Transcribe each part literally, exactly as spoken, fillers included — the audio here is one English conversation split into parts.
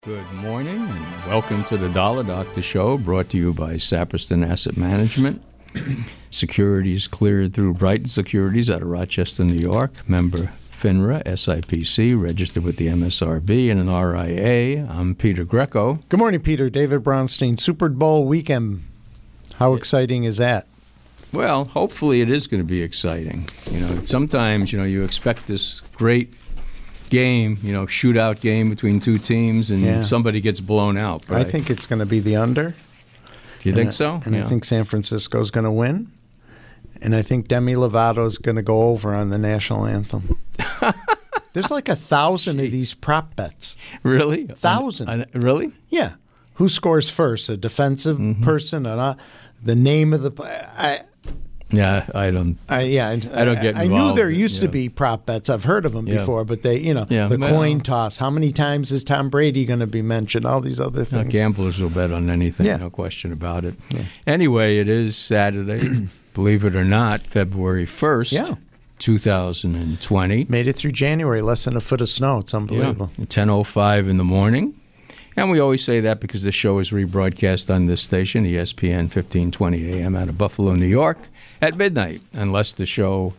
Good morning and welcome to the Dollar Doctor Show, brought to you by Saperston Asset Management. Securities cleared through Brighton Securities out of Rochester, New York. Member FINRA, S I P C, registered with the M S R B and an R I A. I'm Peter Greco. Good morning, Peter. David Brownstein. Super Bowl weekend. How exciting is that? Well, hopefully it is going to be exciting. You know, sometimes, you know, you expect this great game, you know, shootout game between two teams, and Yeah. somebody gets blown out. I, I think it's going to be the under. Do you think so? And yeah. I think San Francisco's going to win. And I think Demi Lovato's going to go over on the national anthem. There's like a thousand of these prop bets. Really? Thousand. I, I, really? Yeah. Who scores first? A defensive Mm-hmm. person? Or not? The name of the I, Yeah, I don't. I yeah, I, I don't get I, I knew involved, there used yeah. to be prop bets. I've heard of them Yeah. before, but they, you know, Yeah, the well- coin toss. How many times is Tom Brady going to be mentioned? All these other Uh, things. gamblers will bet on anything, Yeah. no question about it. Yeah. Anyway, it is Saturday, believe it or not, February first, Yeah. two thousand twenty. Made it through January, less than a foot of snow. It's unbelievable. ten oh five in the morning. And we always say that because the show is rebroadcast on this station, E S P N fifteen twenty A M out of Buffalo, New York, at midnight, unless the show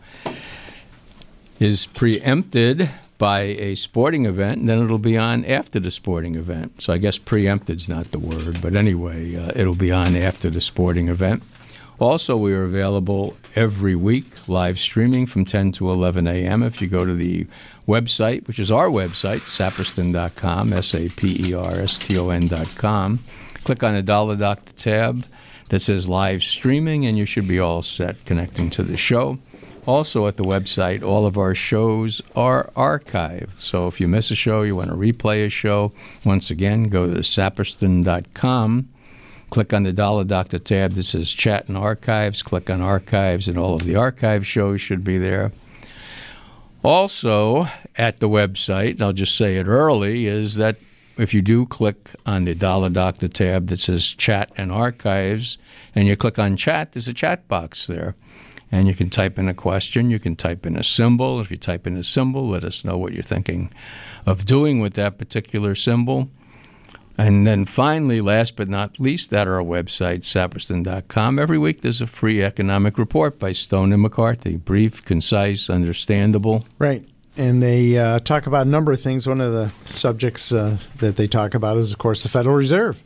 is preempted by a sporting event, and then it'll be on after the sporting event. So I guess preempted's not the word, but anyway, uh, it'll be on after the sporting event. Also, we are available every week, live streaming from ten to eleven A M if you go to the website, which is our website, saperston dot com, S A P E R S T O N dot com. Click on the Dollar Doctor tab that says live streaming, and you should be all set connecting to the show. Also at the website, all of our shows are archived. So if you miss a show, you want to replay a show, once again, go to saperston dot com. Click on the Dollar Doctor tab that says Chat and Archives. Click on Archives, and all of the archive shows should be there. Also, at the website, and I'll just say it early, is that if you do click on the Dollar Doctor tab that says Chat and Archives, and you click on Chat, there's a chat box there. And you can type in a question. You can type in a symbol. If you type in a symbol, let us know what you're thinking of doing with that particular symbol. And then finally, last but not least, at our website, saperston dot com, every week there's a free economic report by Stone and McCarthy. Brief, concise, understandable. Right. And they uh, talk about a number of things. One of the subjects uh, that they talk about is, of course, the Federal Reserve.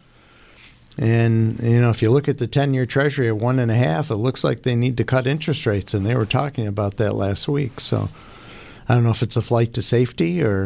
And, you know, if you look at the ten-year Treasury at one and a half, it looks like they need to cut interest rates. And they were talking about that last week. So I don't know if it's a flight to safety or,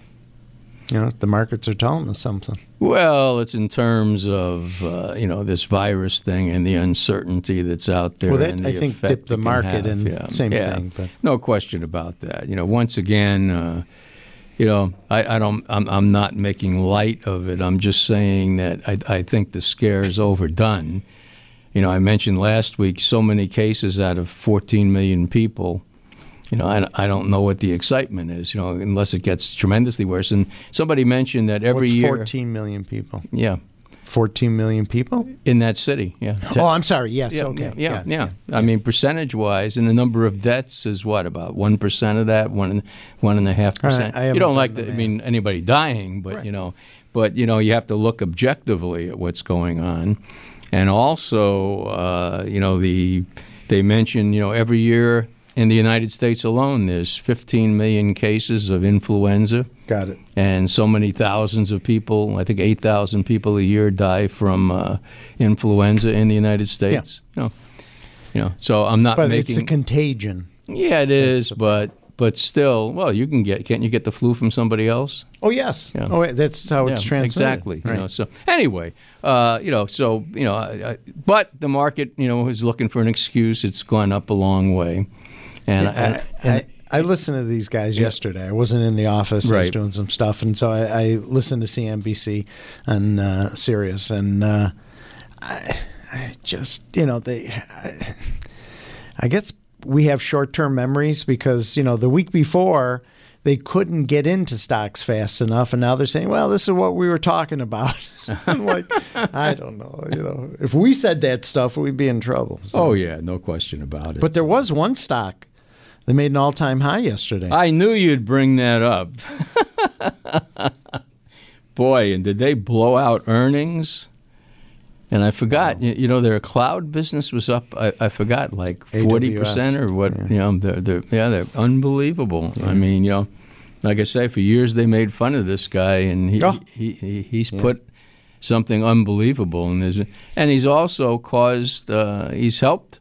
you know, the markets are telling us something. Well, it's in terms of, uh, you know, this virus thing and the uncertainty that's out there. Well, that, and the I think, effect dipped the it can market have. and yeah. same yeah. thing. But No question about that. You know, once again, uh, you know, I, I don't. I'm, I'm not making light of it. I'm just saying that I, I think the scare is overdone. You know, I mentioned last week so many cases out of fourteen million people. You know, I, I don't know what the excitement is. You know, unless it gets tremendously worse. And somebody mentioned that every what's year, fourteen million people? yeah, fourteen million people? in that city. Yeah. Oh, I'm sorry. Yes. Yeah, okay. yeah, yeah, yeah. I mean, percentage-wise, and the number of deaths is what, about one percent of that, one, one and a half All right, percent. I haven't You don't done like the the, I math. mean, anybody dying, but Right. you know, but you know, you have to look objectively at what's going on, and also, uh, you know, the they mention, you know, every year in the United States alone, there's fifteen million cases of influenza. Got it. And so many thousands of people, I think eight thousand people a year die from uh, influenza in the United States. Yeah. You know, you know, so I'm not But making... it's a contagion. Yeah, it is, It's a- but but still, well, you can get, can't you get the flu from somebody else? Oh, yes. Yeah. Oh, that's how it's Yeah, transmitted. exactly. Right. You know, so anyway, uh, you know, so you know, I, I, but the market, you know, is looking for an excuse. It's gone up a long way, and, Yeah, and, I, and I, I listened to these guys Yeah. yesterday. I wasn't in the office. I was Right. doing some stuff, and so I, I listened to C N B C and uh, Sirius, and uh, I, I just, you know, they. I, I guess we have short-term memories because, you know, the week before they couldn't get into stocks fast enough, and now they're saying, well, this is what we were talking about. I'm like, I don't know. You know, if we said that stuff, we'd be in trouble. So. oh yeah, no question about it. But there was one stock that made an all-time high yesterday. I knew you'd bring that up. boy, and did they blow out earnings? And I forgot, you, you know, their cloud business was up. I, I forgot, like forty percent or what? Yeah. You know, they're, they're yeah, they're unbelievable. Yeah. I mean, you know, like I say, for years they made fun of this guy, and he, oh. he, he he's yeah. put something unbelievable in his, and he's also caused, uh, he's helped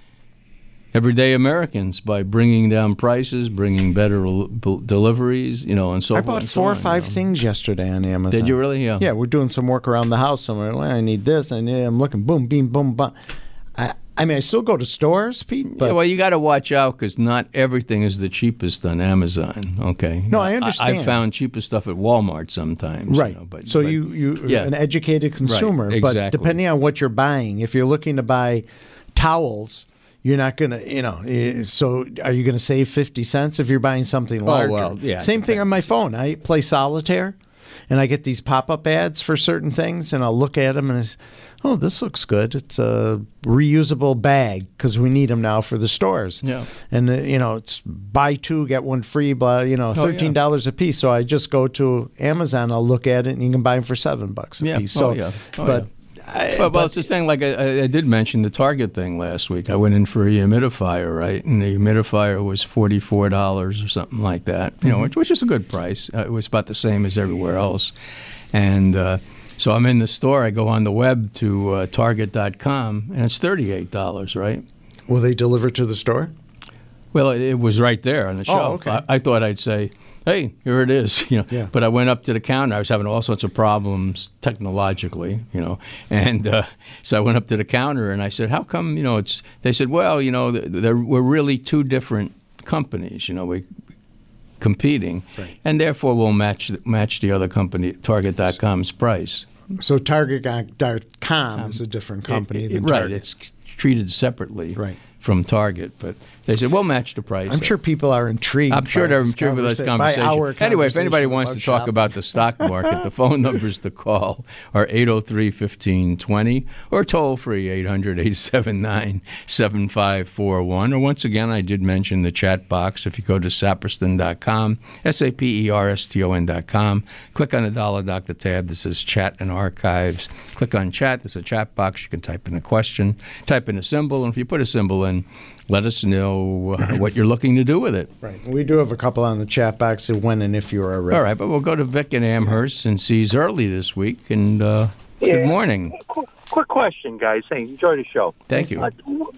everyday Americans by bringing down prices, bringing better deliveries, you know, and so I forth. bought and four so or on, five you know. things yesterday on Amazon. Did you really? Yeah. Yeah, we're doing some work around the house somewhere. Well, I need this, and I'm looking, boom, beam, boom, boom. I, I mean, I still go to stores, Pete. But yeah, well, you got to watch out because not everything is the cheapest on Amazon. Okay. No, I understand. I, I found cheapest stuff at Walmart sometimes. Right. You know, but, so but, you you yeah. an educated consumer, right, exactly. But depending on what you're buying, if you're looking to buy towels, you're not going to, you know, so are you going to save fifty cents if you're buying something larger? Oh, well, yeah. Same thing on my phone. I play solitaire, and I get these pop-up ads for certain things, and I'll look at them, and I say, oh, this looks good. It's a reusable bag because we need them now for the stores. Yeah. And, uh, you know, it's buy two, get one free, blah, you know, thirteen dollars oh, yeah. a piece. So I just go to Amazon, I'll look at it, and you can buy them for seven bucks a yeah. piece. Oh, So, yeah. Oh, but... yeah. I, well, well, but, it's this thing, like I, I did mention the Target thing last week. I went in for a humidifier, right? And the humidifier was forty-four dollars or something like that, you know, mm-hmm. which, which is a good price. Uh, it was about the same as everywhere else. And uh, so I'm in the store. I go on the web to uh, Target dot com, and it's thirty-eight dollars, right? Will they deliver to the store? Well, it, it was right there on the shelf. Oh, okay. I, I thought I'd say, hey, here it is, you know. Yeah. But I went up to the counter. I was having all sorts of problems technologically, you know. And uh, so I went up to the counter and I said, how come, you know, it's, they said, well, you know, they're, we're really two different companies, you know, we competing. Right. And therefore we'll match match the other company, Target dot com's price. So Target dot com um, is a different company it, it, than right, Target. It's treated separately. Right. From Target, but they said we'll match the price. I'm sure people are intrigued. I'm sure they're intrigued with this conversation. Anyway, if anybody wants to talk shopping. about the stock market, the phone numbers to call are eight oh three, one five two zero or toll free eight hundred, eight seven nine, seven five four one. Or once again, I did mention the chat box. If you go to saperston dot com, S A P E R S T O N dot com, click on the Dollar Doctor tab that says Chat and Archives. Click on Chat. There's a chat box. You can type in a question, type in a symbol, and if you put a symbol in, let us know uh, what you're looking to do with it. Right. We do have a couple on the chat box of when and if you are ready. All right, but we'll go to Vic in Amherst since he's early this week. And uh, yeah. Good morning. Quick, quick question, guys. Hey, enjoy the show. Thank you. Uh,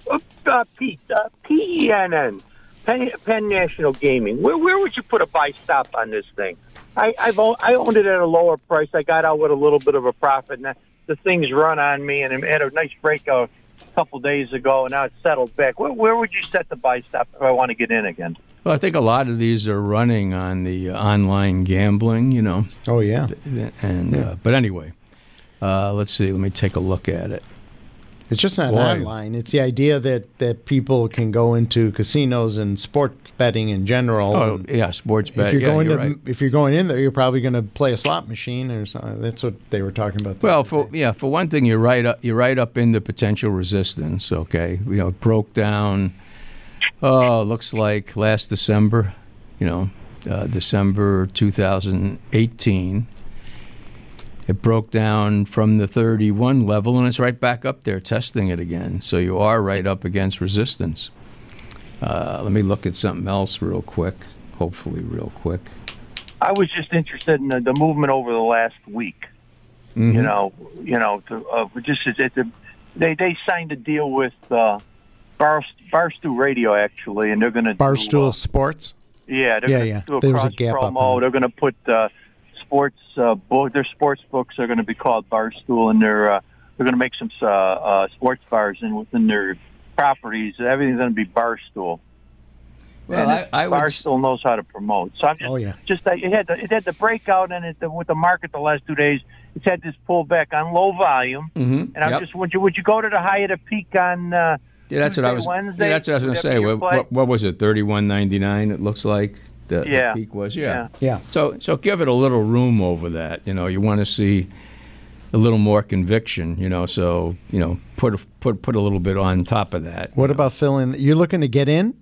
uh, Pete, uh, P E N N, Penn, Penn National Gaming. Where, where would you put a buy stop on this thing? I I've owned, I owned it at a lower price. I got out with a little bit of a profit, and the thing's run on me, and it had a nice breakout couple days ago, and now it's settled back. Where, where would you set the buy stop if I want to get in again? Well, I think a lot of these are running on the uh, online gambling, you know. Oh, yeah. And yeah. Uh, but anyway, uh, let's see. Let me take a look at it. It's just not Boy. online. It's the idea that, that people can go into casinos and sports betting in general. Oh, yeah, sports betting. If you're yeah, going you're to right. if you're going in there, you're probably going to play a slot machine or something. That's what they were talking about. Well, for yeah, for one thing, you're right up you're right up in the potential resistance. Okay, you know, it broke down. Oh, looks like last December, you know, uh, December two thousand eighteen. It broke down from the thirty-one level, and it's right back up there, testing it again. So you are right up against resistance. Uh, let me look at something else real quick, hopefully real quick. I was just interested in the, the movement over the last week. Mm-hmm. You know, you know, to, uh, just it's a, they they signed a deal with uh, Bar, Barstool Radio actually, and they're going to Barstool do, uh, Sports. Yeah, they're yeah, going to yeah. do a There's cross a gap promo. They're going to put uh, sports. Uh, bo- their sports books are going to be called Barstool, and they're uh, they're going to make some uh, uh, sports bars and within their properties. Everything's going to be Barstool. Well, and I, I would... Barstool knows how to promote. So I'm just, oh, yeah. just uh, it had the, it had the breakout, and it the, with the market the last two days, it's had this pullback on low volume. Mm-hmm. And I'm yep. just would you would you go to the high at a peak on? Uh, yeah, that's Tuesday, what I was. Wednesday, yeah, that's what I was going to say. What, what, what was it? thirty-one ninety-nine. It looks like the, yeah. the peak was. Yeah. yeah, yeah. So so give it a little room over that. You know, you want to see a little more conviction. You know, so you know, put a, put put a little bit on top of that. What know. about filling? You're looking to get in?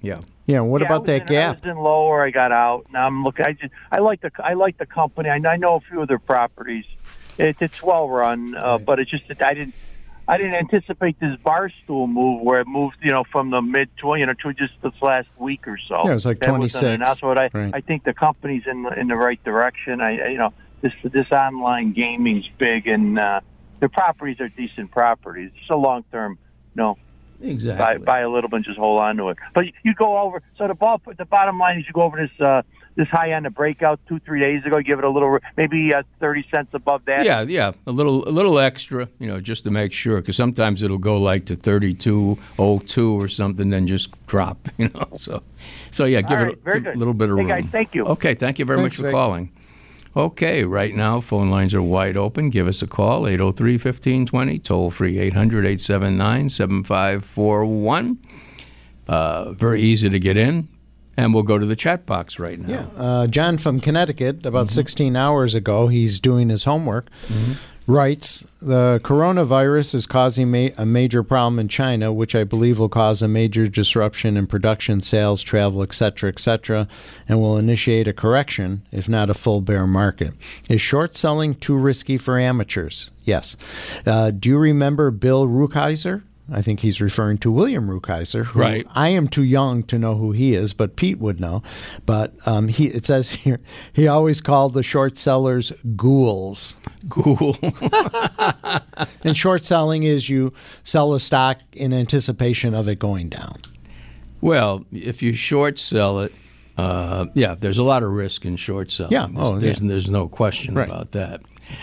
Yeah. Yeah. What Yeah, I about was that in, gap? I was in lower. I got out. Now I'm looking. I just I like the I like the company. I, I know a few of their properties. It's it's well run, uh, Right. but it's just that I didn't I didn't anticipate this Barstool move where it moved, you know, from the mid twenty, you know, to just this last week or so. Yeah, it was like That wasn't twenty-six. enough. So I Right. I think the company's in the, in the right direction. I I- you know this this online gaming's big, and uh, the properties are decent properties. It's a long term, you know. Exactly. Buy, buy a little bit and just hold on to it. But you go over. So the ball, the bottom line is you go over this uh, this high end of breakout two three days ago. Give it a little, maybe uh, thirty cents above that. Yeah, yeah, a little, a little extra, you know, just to make sure, because sometimes it'll go like to thirty-two oh two or something, then just drop, you know. So, so yeah, give All it right, a, very give good. a little bit of Hey, room. guys, thank you. Okay, thank you very Thanks, much for Vic. calling. Okay, right now phone lines are wide open. Give us a call, eight oh three, fifteen twenty, toll free eight hundred, eight seven nine, seven five four one. Uh, very easy to get in, and we'll go to the chat box right now. Yeah. Uh, John from Connecticut, about sixteen hours ago, he's doing his homework, writes, the coronavirus is causing ma- a major problem in China, which I believe will cause a major disruption in production, sales, travel, et cetera, et cetera, and will initiate a correction, if not a full bear market. Is short selling too risky for amateurs? Yes. Uh, do you remember Bill Rukeyser? I think he's referring to William Rukeyser. Who Right. I am too young to know who he is, but Pete would know. But um, he, it says here, he always called the short sellers ghouls. Cool. And short selling is you sell a stock in anticipation of it going down. Well, if you short sell it, uh, yeah, there's a lot of risk in short selling. Yeah. There's, Oh, there's, yeah. there's no question Right. about that.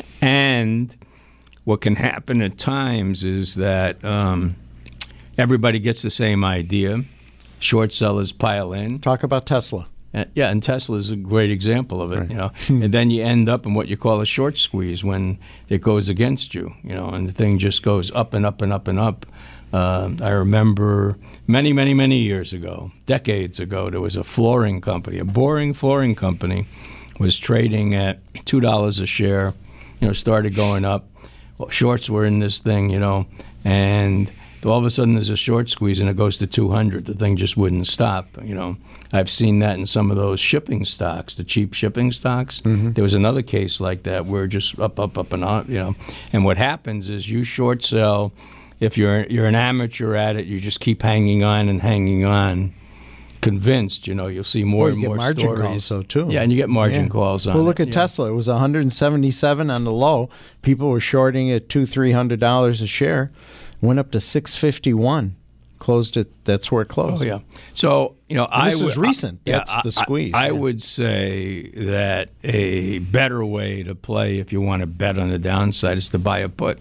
And what can happen at times is that um, everybody gets the same idea. Short sellers pile in. Talk about Tesla. Uh, yeah, and Tesla is a great example of it, you know. And then you end up in what you call a short squeeze when it goes against you, you know, and the thing just goes up and up and up and up. Uh, I remember many, many, many years ago, decades ago, there was a flooring company, a boring flooring company, was trading at two dollars a share, you know, started going up. Well, shorts were in this thing, you know, and all of a sudden there's a short squeeze and it goes to two hundred. The thing just wouldn't stop, you know. I've seen that in some of those shipping stocks, the cheap shipping stocks. Mm-hmm. There was another case like that where just up, up, up and up, you know. And what happens is you short sell. If you're you're an amateur at it, you just keep hanging on and hanging on, convinced, you know, you'll see more Well, and you get more margin stories. calls, though, too. Yeah, and you get margin Yeah. calls on Well, look it, at yeah. Tesla. It was one hundred seventy-seven on the low. People were shorting at two, three hundred dollars a share. Went up to six fifty-one. Closed it. That's where it closed. Oh yeah. So you know, I this would- is recent. I- yeah, That's I- the squeeze, I, I yeah. would say that a better way to play if you want to bet on the downside is to buy a put.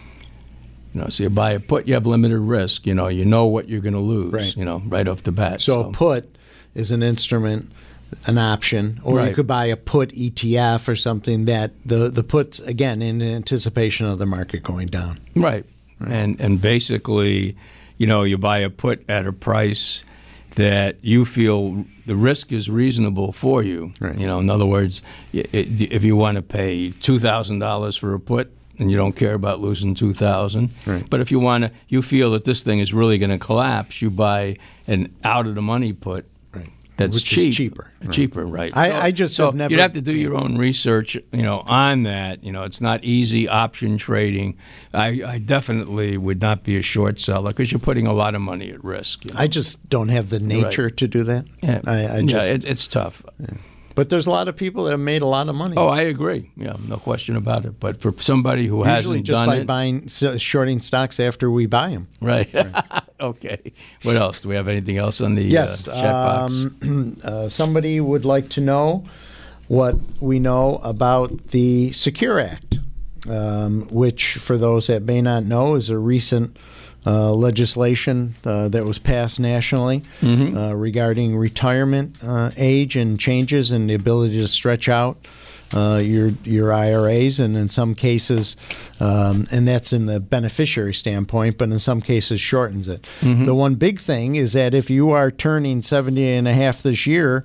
You know, so you buy a put, you have limited risk. You know, you know what you're going to lose. Right. You know, right off the bat. So a put is an instrument, an option, or you Right. could buy a put E T F or something that the the puts again in anticipation of the market going down. Right. And and basically, you know, you buy a put at a price that you feel the risk is reasonable for you. Right. You know, in other words, i- i- if you want to pay two thousand dollars for a put and you don't care about losing two thousand dollars, Right. but if you want to, you feel that this thing is really going to collapse, you buy an out of the money put. Right. That's Which cheap, is cheaper. Right. cheaper, right? I- So- I just so have never- You'd have to do your own research, you know, on that. You know, it's not easy option trading. I, I definitely would not be a short seller because you're putting a lot of money at risk. You know? I just don't have the nature to do that. yeah, I, I just, yeah, it, it's tough. but there's a lot of people that have made a lot of money. Oh, I agree. Yeah, no question about it. But for somebody who Usually hasn't just done by it, buying, s- shorting stocks after we buy them. right? Okay. What else? Do we have anything else on the Yes. uh, chat box? Um, uh, somebody would like to know what we know about the Secure Act, um, which, for those that may not know, is a recent uh, legislation uh, that was passed nationally Mm-hmm. uh, regarding retirement uh, age and changes and the ability to stretch out uh, your your I R As, and in some cases, um, and that's in the beneficiary standpoint, but in some cases shortens it. Mm-hmm. The one big thing is that if you are turning seventy and a half this year,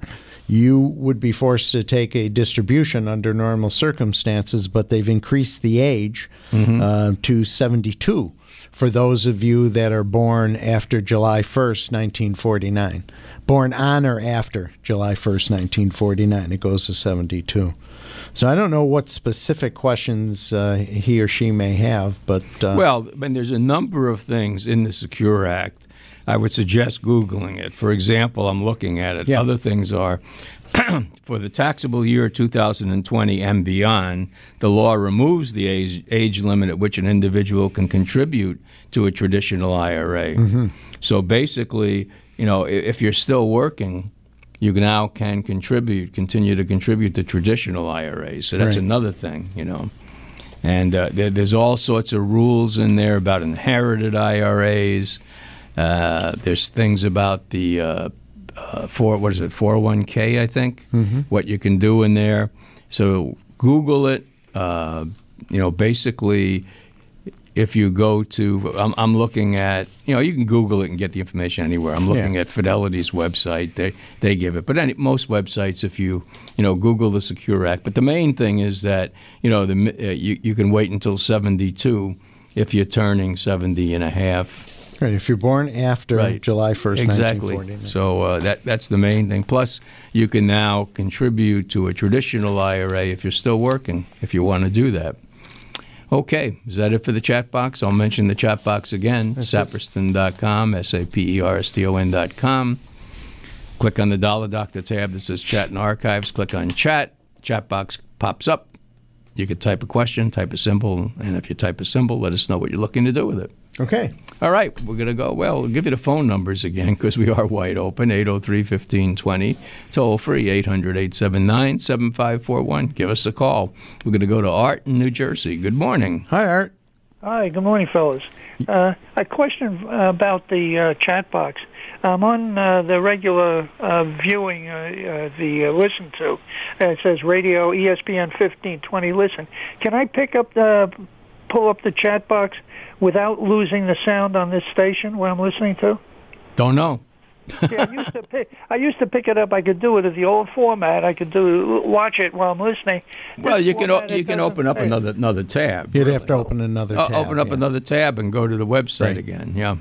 you would be forced to take a distribution under normal circumstances, but they've increased the age mm-hmm. uh, to seventy-two for those of you that are born after July first, nineteen forty-nine. Born on or after July first, nineteen forty-nine. It goes to seventy-two. So I don't know what specific questions uh, he or she may have, but... Uh, well, I mean, there's a number of things in the Secure Act. I would suggest Googling it. For example, I'm looking at it. Yeah. Other things are, for the taxable year two thousand twenty and beyond, the law removes the age, age limit at which an individual can contribute to a traditional I R A. Mm-hmm. So basically, you know, if you're still working, you now can contribute, continue to contribute to traditional I R As. So that's right. Another thing, you know. And uh, there, there's all sorts of rules in there about inherited I R As. Uh, there's things about the uh, uh, four, what is it, four oh one k, I think, mm-hmm. what you can do in there. So Google it. Uh, you know, basically, if you go to, I'm, I'm looking at, you know, you can Google it and get the information anywhere. I'm looking yeah. at Fidelity's website. They they give it. But any, most websites, if you, you know, Google the Secure Act. But the main thing is that, you know, the uh, you, you can wait until seventy-two if you're turning seventy and a half. Right, if you're born after right. July first, exactly. nineteen forty-nine. So uh, that that's the main thing. Plus, you can now contribute to a traditional I R A if you're still working, if you want to do that. Okay, is that it for the chat box? I'll mention the chat box again, saperston dot com, S A P E R S T O N dot com. Click on the Dollar Doctor tab that says Chat and Archives. Click on Chat. Chat box pops up. You could type a question, type a symbol, and if you type a symbol, let us know what you're looking to do with it. Okay. All right, we're going to go. Well, we'll give you the phone numbers again because we are wide open, eight oh three, one five two oh, toll free, eight hundred, eight seven nine, seven five four one. Give us a call. We're going to go to Art in New Jersey. Good morning. Hi, Art. Hi, good morning, fellas. Uh, a question about the uh, chat box. I'm on uh, the regular uh, viewing, uh, uh, the uh, listen to. Uh, it says radio E S P N fifteen twenty listen. Can I pick up the, pull up the chat box without losing the sound on this station when I'm listening to? Don't know. yeah, I used to pick. I used to pick it up. I could do it in the old format. I could do watch it while I'm listening. Well, This you can format, you it can doesn't open up say. another another tab. You'd really. have to open another Uh, tab. open up yeah. another tab and go to the website Right. again. Yeah.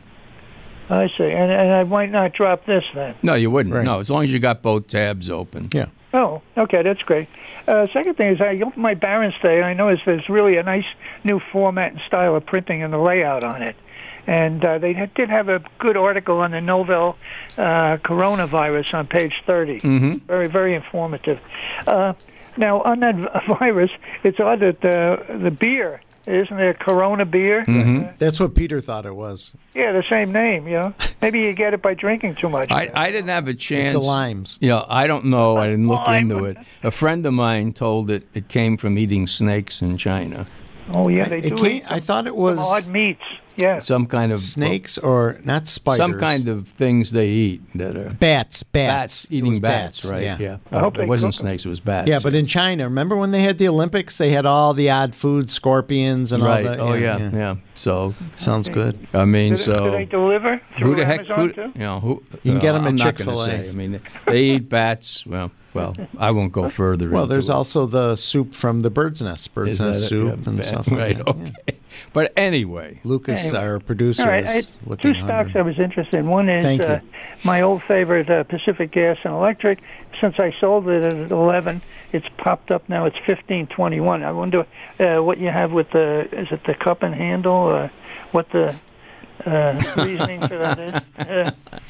I see, and, and I might not drop this then. No, you wouldn't. Right. No, as long as you got both tabs open. Yeah. Oh, okay, that's great. Uh, second thing is, I opened my Barron's today, and I noticed there's really a nice new format and style of printing and the layout on it. And uh, they had, did have a good article on the novel uh, coronavirus on page thirty. Mm-hmm. Very, very informative. Uh, now, on that v- virus, it's odd that the, the beer, isn't there Corona beer? Mm-hmm. Uh, That's what Peter thought it was. yeah, the same name, you know. Maybe you get it by drinking too much. I, I didn't have a chance. It's a limes. You know, I don't know. I didn't look Lime. into it. A friend of mine told it it came from eating snakes in China. oh, yeah, they It do can't- eat I thought it some was odd meats. Yeah. Some kind of snakes or not spiders. Some kind of things they eat that are bats. Bats. bats, It eating was bats, right? Yeah. Yeah. I hope it they wasn't cook 'em. snakes. It was bats. Yeah, but in China, remember when they had the Olympics? They had all the odd food, scorpions and right. all that. Oh yeah, yeah, So Sounds Okay. good. I mean, Do they, so do they deliver through who the heck? Amazon Who, too? you know, who? You can get uh, 'em at I'm not gonna Chick-fil-A. say. I mean, they eat bats. Well, well, I won't go further. Well, into there's it. also the soup from the bird's nest, bird's Is that nest it? soup Yeah, and bat- stuff like right, that. Okay. yeah. But anyway, Lucas, Anyway. our producer, All right, I, is looking two stocks hungry. I was interested in. One is Thank you. uh, my old favorite, uh, Pacific Gas and Electric. Since I sold it at eleven, it's popped up now. It's fifteen twenty-one. I wonder uh, what you have with the, is it the cup and handle, or what the uh, reasoning for that is? Uh,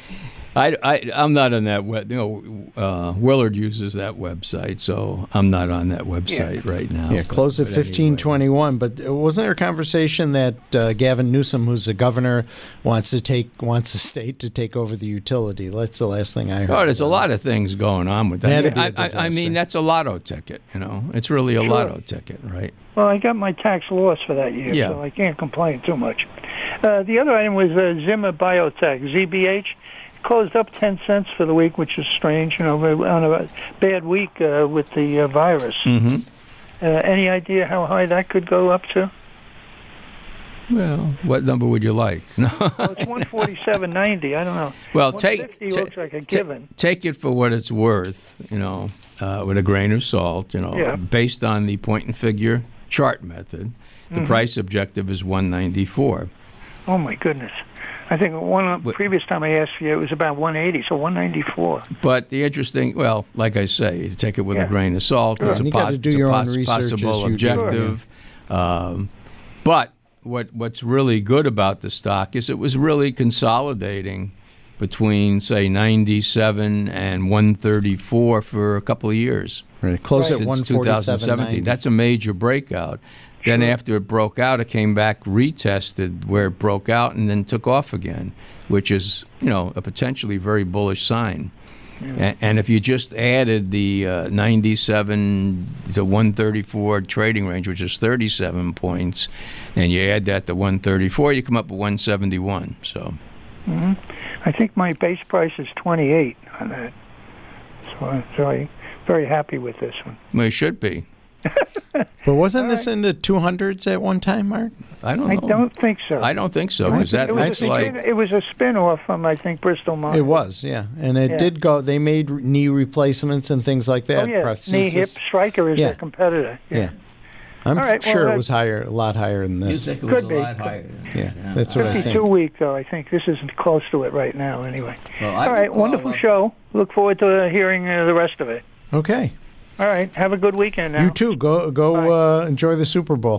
I, I, I'm not on that web. You know, uh, Willard uses that website, so I'm not on that website right now. Yeah, but- closed at but fifteen anyway. twenty-one. But wasn't there a conversation that uh, Gavin Newsom, who's the governor, wants to take wants the state to take over the utility? That's the last thing I heard. Oh, there's a lot of things going on with that. That'd be a I, I, I disaster. mean, that's a lotto ticket. You know, it's really a Sure. lotto ticket, right? well, I got my tax loss for that year, Yeah. so I can't complain too much. Uh, the other item was uh, Zimmer Biotech, Z B H. Closed up ten cents for the week, which is strange, you know, on a bad week uh, with the uh, virus. Mm-hmm. Uh, any idea how high that could go up to? Well, what number would you like? No. Well, it's one forty-seven ninety. I don't know. Well, take one fifty ta- looks like a ta- given. take it for what it's worth, you know, uh, with a grain of salt, you know, Yeah. based on the point and figure chart method. The Mm-hmm. price objective is one ninety-four. Oh my goodness! I think one What- previous time I asked you, it was about one eighty, so one ninety-four. But the interesting, well, like I say, you take it with Yeah. a grain of salt. Sure. It's a, And you pos- gotta do it's a your own pos- research as possible you do. objective. Um, but what what's really good about the stock is it was really consolidating between, say, ninety-seven and one thirty-four for a couple of years. Right, close Since at one two thousand seventeen. That's a major breakout. Then after it broke out, it came back, retested where it broke out, and then took off again, which is, you know, a potentially very bullish sign. And, and if you just added the uh, ninety-seven to one thirty-four trading range, which is thirty-seven points, and you add that to one thirty-four, you come up with one seventy-one. So, Mm-hmm. I think my base price is twenty-eight on that. So I'm very, very happy with this one. well, it should be. But wasn't this in the two hundreds at one time, Mark? I don't I know. don't think so. I don't think so, I because that think- it was, looks a, like... it was a spin-off from, I think, Bristol Myers. It was, yeah, and it Yeah. did go. They made knee replacements and things like that. Oh, yeah. Knee, prosthesis. hip, Stryker is Yeah. their competitor. Yeah, I'm All right, well, sure it that- was higher, a lot higher than this. think it Could was a be. lot higher. Yeah, that's what I think. fifty-two week, though. I think this isn't close to it right now, anyway. Well, I All right, recall, wonderful uh, show. Look forward to uh, hearing uh, the rest of it. Okay, All right, have a good weekend now. you too. Go go uh, enjoy the Super Bowl.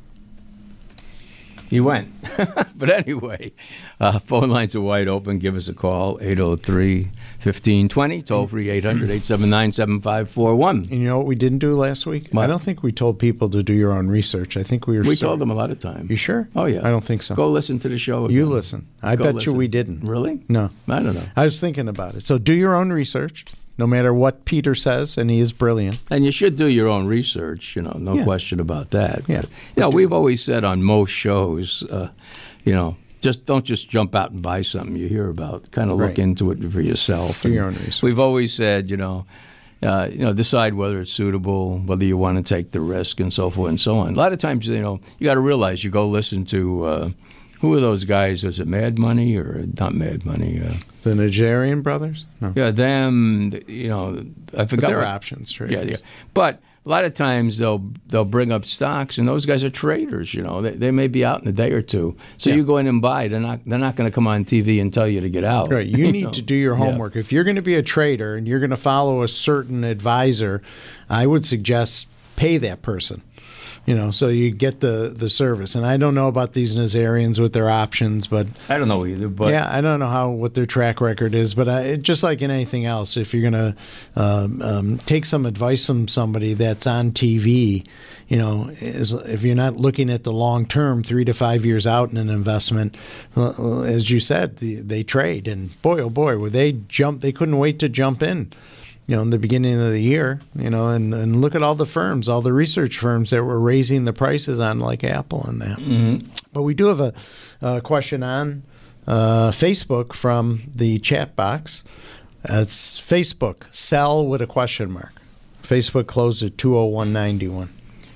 He went. But anyway, uh, phone lines are wide open. Give us a call, eight oh three, fifteen twenty, toll free eight hundred, eight seven nine, seven five four one. And you know what we didn't do last week? What? I don't think we told people to do your own research. I think we were. We so- told them a lot of time. You sure? Oh, yeah. I don't think so. Go listen to the show. You again. listen. I Go bet listen. you we didn't. Really? No. I don't know. I was thinking about it. So do your own research, no matter what Peter says, and he is brilliant. And you should do your own research, you know, no Yeah. question about that. Yeah. But, you know, we've always said on most shows, uh, you know, just don't just jump out and buy something you hear about. Kind of look Right. into it for yourself. Do your And own research. We've always said, you know, uh, you know, decide whether it's suitable, whether you want to take the risk, and so forth and so on. A lot of times, you know, you got to realize you go listen to uh, who are those guys? Was it Mad Money or not Mad Money? Uh, The Nigerian brothers? No. yeah, them. You know, I But forgot. they're what- options Yeah, traders. yeah. But a lot of times they'll they'll bring up stocks, and those guys are traders. You know, they, they may be out in a day or two. So Yeah. you go in and buy. They're not they're not going to come on T V and tell you to get out. Right. You need know? to do your Yeah. homework. If you're going to be a trader and you're going to follow a certain advisor, I would suggest pay that person. You know, so you get the, the service. And I don't know about these Nazarians with their options, but I don't know either, but yeah, I don't know how what their track record is. But I, just like in anything else, if you're going to um, um, take some advice from somebody that's on T V, you know, is, if you're not looking at the long term, three to five years out in an investment, uh, as you said, the, they trade, and boy, oh boy, were they jump? They couldn't wait to jump in. You know, in the beginning of the year, you know, and, and look at all the firms, all the research firms that were raising the prices on like Apple and that. Mm-hmm. But we do have a, a question on uh, Facebook from the chat box. Uh, it's Facebook, sell with a question mark. Facebook closed at two oh one ninety-one.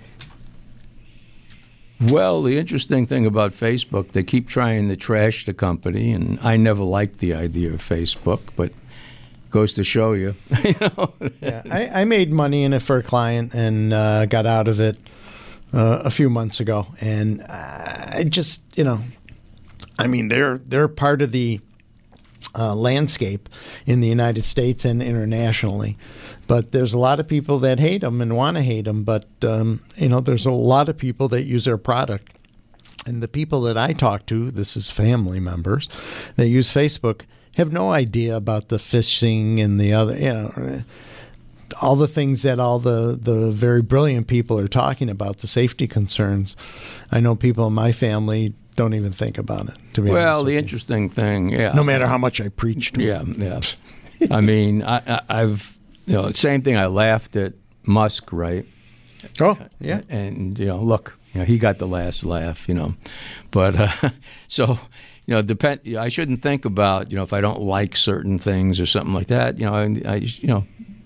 Well, the interesting thing about Facebook, they keep trying to trash the company, and I never liked the idea of Facebook, but goes to show you. you know? Yeah, I, I made money in it for a client and uh, got out of it uh, a few months ago, and I just, you know, I mean, they're they're part of the uh, landscape in the United States and internationally, but there's a lot of people that hate them and want to hate them, but um, you know, there's a lot of people that use their product, and the people that I talk to, this is family members that use Facebook, have no idea about the phishing and the other, you know, all the things that all the, the very brilliant people are talking about, the safety concerns. I know people in my family don't even think about it, to be honest Well, with the you. interesting thing, yeah. No matter how much I preach to Yeah, them. yeah. I mean, I, I, I've, you know, same thing. I laughed at Musk, right? Oh, yeah. And, you know, look, you know, he got the last laugh, you know. But uh, so, you know, depend. I shouldn't think about, you know, if I don't like certain things or something like that. You know, I, I you know,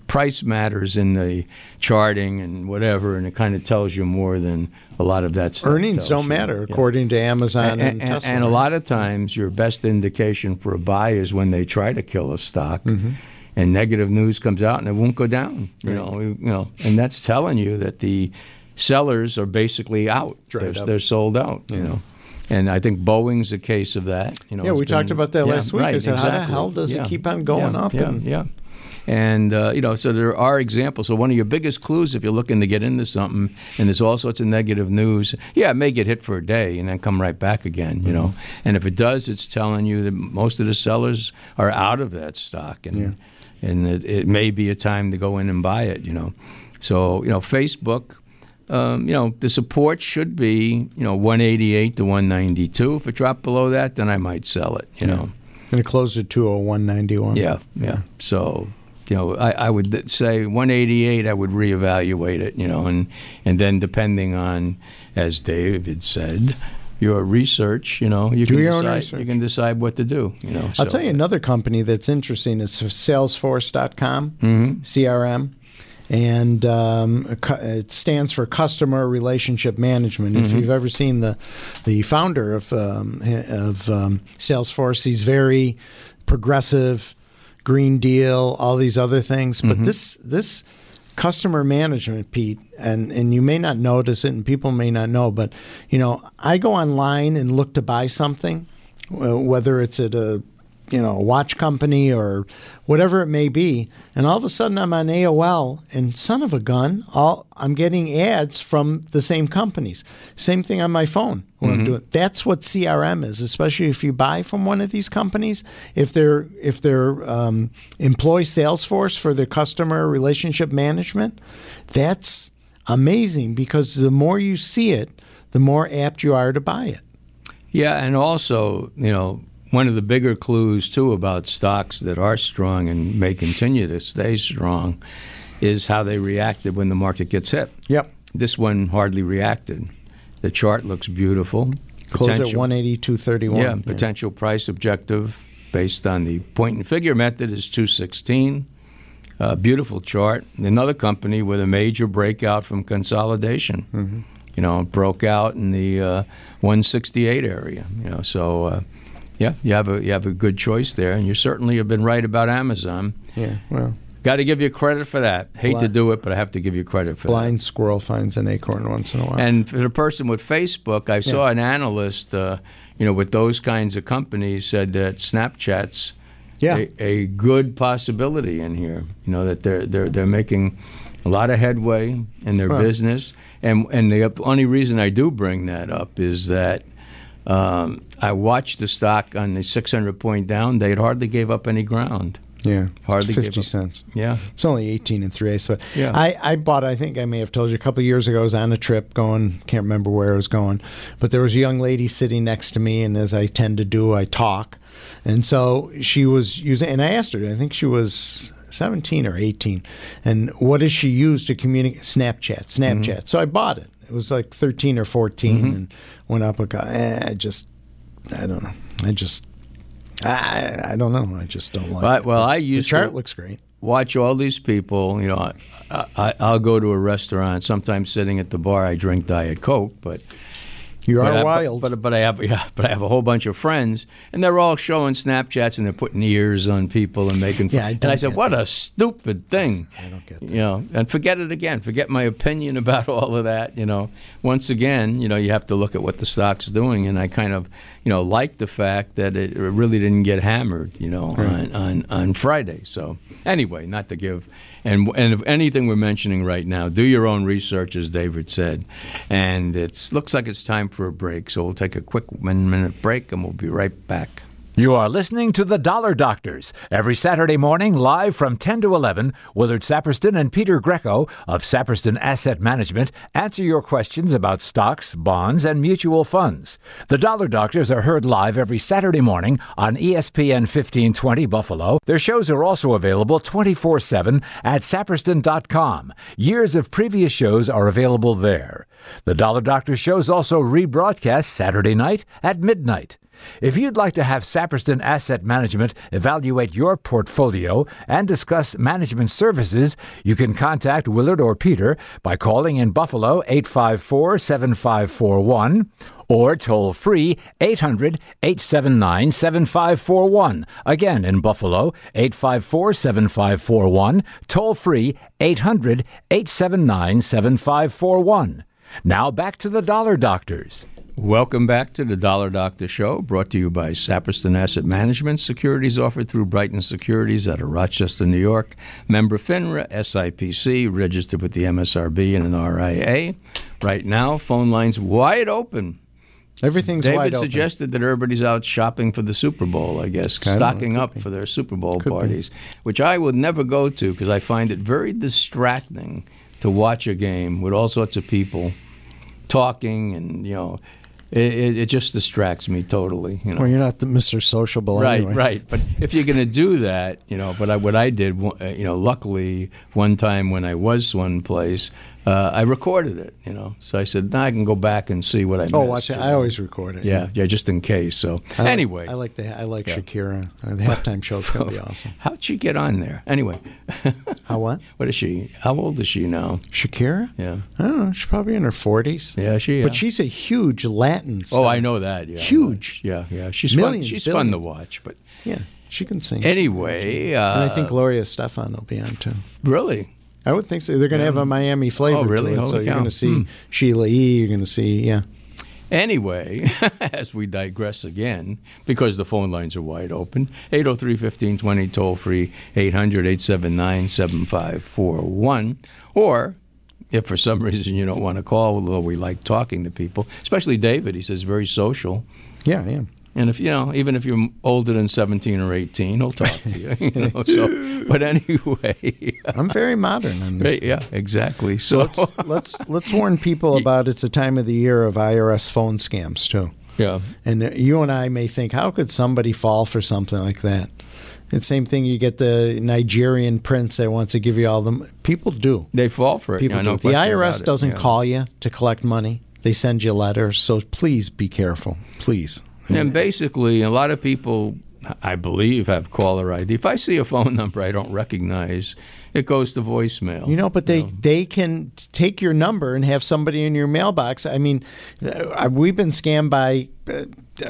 price matters in the charting and whatever, and it kind of tells you more than a lot of that stuff. Earnings don't you. matter, yeah. according to Amazon and, and, and Tesla. And a lot of times, your best indication for a buy is when they try to kill a stock, mm-hmm. and negative news comes out, and it won't go down. You right. know, you know, and that's telling you that the sellers are basically out. They're, they're sold out. Yeah. You know. And I think Boeing's a case of that. You know, yeah, we been, talked about that yeah, last week. Right, I said, exactly. how the hell does yeah. it keep on going yeah, up? Yeah, and, yeah. And, uh, you know, so there are examples. So one of your biggest clues if you're looking to get into something and there's all sorts of negative news, yeah, it may get hit for a day and then come right back again, you mm-hmm. know. And if it does, it's telling you that most of the sellers are out of that stock. And, yeah. and it, it may be a time to go in and buy it, you know. So, you know, Facebook... Um, you know, the support should be, you know, one eighty-eight to one ninety-two. If it dropped below that, then I might sell it, you yeah. know. And it closed at two oh one ninety-one. Yeah, yeah, yeah. So, you know, I, I would say one eighty-eight, I would reevaluate it, you know, and, and then depending on, as David said, your research, you know, you do can your decide, own research. You can decide what to do, you know. I'll so. tell you another company that's interesting is Salesforce dot com, mm-hmm. C R M. And um, it stands for Customer Relationship Management. Mm-hmm. If you've ever seen the the founder of um, of um, Salesforce, he's very progressive, Green Deal, all these other things. But mm-hmm. this this customer management, Pete, and, and you may not notice it, and people may not know, but you know, I go online and look to buy something, whether it's at a you know, a watch company or whatever it may be, and all of a sudden I'm on A O L, and son of a gun, all I'm getting ads from the same companies. Same thing on my phone when mm-hmm. I'm doing. That's what C R M is, especially if you buy from one of these companies. If they're if they're um, employ Salesforce for their customer relationship management, that's amazing because the more you see it, the more apt you are to buy it. Yeah, and also, you know, one of the bigger clues, too, about stocks that are strong and may continue to stay strong is how they reacted when the market gets hit. Yep. This one hardly reacted. The chart looks beautiful. Close at one eighty-two thirty-one. Yeah, potential yeah. price objective based on the point and figure method is two sixteen. Uh, beautiful chart. Another company with a major breakout from consolidation. Mm-hmm. You know, it broke out in the uh, one sixty-eight area. You know, so... Uh, Yeah, you have a you have a good choice there, and you certainly have been right about Amazon. Yeah, well, got to give you credit for that. Hate blind, to do it, but I have to give you credit for blind that. Blind squirrel finds an acorn once in a while. And for the person with Facebook, I saw yeah. an analyst, uh, you know, with those kinds of companies, said that Snapchat's yeah. a, a good possibility in here. You know, that they're they're they're making a lot of headway in their right. business, and and the only reason I do bring that up is that. Um, I watched the stock on the six hundred point down. They hardly gave up any ground. Yeah, hardly fifty gave up. cents. Yeah, it's only eighteen and three eighths. But yeah. I, I bought. I think I may have told you a couple of years ago. I was on a trip going. Can't remember where I was going, but there was a young lady sitting next to me, and as I tend to do, I talk. And so she was using, and I asked her. I think she was seventeen or eighteen. And what does she use to communicate? Snapchat. Snapchat. Mm-hmm. So I bought it. It was like thirteen or fourteen, mm-hmm. and went up. A, eh, I just, I don't know. I just, I, I don't know. I just don't like but, it. Well, I used the chart to looks great. Watch all these people. You know, I, I, I'll go to a restaurant. Sometimes sitting at the bar, I drink Diet Coke, but. You are but wild. I, but, but I have yeah, but I have a whole bunch of friends, and they're all showing Snapchats, and they're putting ears on people and making fun. Yeah, I and I said, what that. a stupid thing. I don't get that. You know, and forget it again. Forget my opinion about all of that. You know, once again, you know, you have to look at what the stock's doing, and I kind of, you know, like the fact that it really didn't get hammered, you know, right. on, on on Friday. So anyway, not to give, and and if anything we're mentioning right now, do your own research, as David said, and it looks like it's time for a break, so we'll take a quick one-minute break, and we'll be right back. You are listening to The Dollar Doctors, every Saturday morning live from ten to eleven. Willard Saperston and Peter Greco of Saperston Asset Management answer your questions about stocks, bonds, and mutual funds. The Dollar Doctors are heard live every Saturday morning on E S P N fifteen twenty Buffalo. Their shows are also available twenty-four seven at saperston dot com. Years of previous shows are available there. The Dollar Doctor shows also rebroadcast Saturday night at midnight. If you'd like to have Saperston Asset Management evaluate your portfolio and discuss management services, you can contact Willard or Peter by calling in Buffalo eight five four, seven five four one or toll free eight hundred, eight seven nine, seven five four one. Again, in Buffalo, eight five four, seven five four one, toll free eight hundred, eight seven nine, seven five four one. Now back to the Dollar Doctors. Welcome back to the Dollar Doctor Show, brought to you by Saperston Asset Management. Securities offered through Brighton Securities out of Rochester, New York. Member FINRA, S I P C, registered with the M S R B and an R I A. Right now, phone lines wide open. Everything's David wide open. suggested that everybody's out shopping for the Super Bowl, I guess, Kinda, stocking could up be. for their Super Bowl Could parties, which I would never go to because I find it very distracting to watch a game with all sorts of people talking, and, you know, it, it, it just distracts me totally. You know? Well, you're not the Mister Sociable Right, anyway. right. But if you're going to do that, you know, but I, what I did, uh, you know, luckily one time when I was one place, uh, I recorded it, you know. So I said, now I can go back and see what I missed. Oh, watch it. I always record it. Yeah, yeah, just in case. So I like- anyway. I like the I like Yeah. Shakira. Uh, the halftime show's gonna be awesome. How'd she get on there? Anyway. How what? What is she? How old is she now? Shakira? Yeah. I don't know. She's probably in her forties. Yeah, she. But yeah. she's a huge Latin star. Oh, I know that. Yeah, Huge. Yeah, yeah. She's Millions, fun. She's fun to billions. watch. But Yeah, she can sing. anyway, uh, and I think Gloria Estefan will be on too. really. I would think so. They're going to have a Miami flavor Oh, really? to it. Holy So you're cow. going to see Hmm. Sheila E. You're going to see, yeah. Anyway, as we digress again, because the phone lines are wide open, eight oh three, one five two zero, toll free, eight hundred, eight seven nine, seven five four one. Or, if for some reason you don't want to call, although we like talking to people, especially David, he says very social. Yeah, yeah. And if you know, even if you're older than seventeen or eighteen, he'll talk to you. You know, so, but anyway, I'm very modern on this. yeah, exactly. So So, let's, let's let's warn people about it's a time of the year of I R S phone scams too. yeah, And uh, you and I may think, how could somebody fall for something like that? It's the same thing. You get the Nigerian prince that wants to give you all the people do. they fall for it. People yeah, no do. The question I R S about it. doesn't Yeah. call you to collect money. They send you letters. So please be careful. Please. And basically, a lot of people, I believe, have caller I D. If I see a phone number I don't recognize, it goes to voicemail. You know, but they, they can take your number and have somebody in your mailbox. I mean, uh, we've been scammed by uh,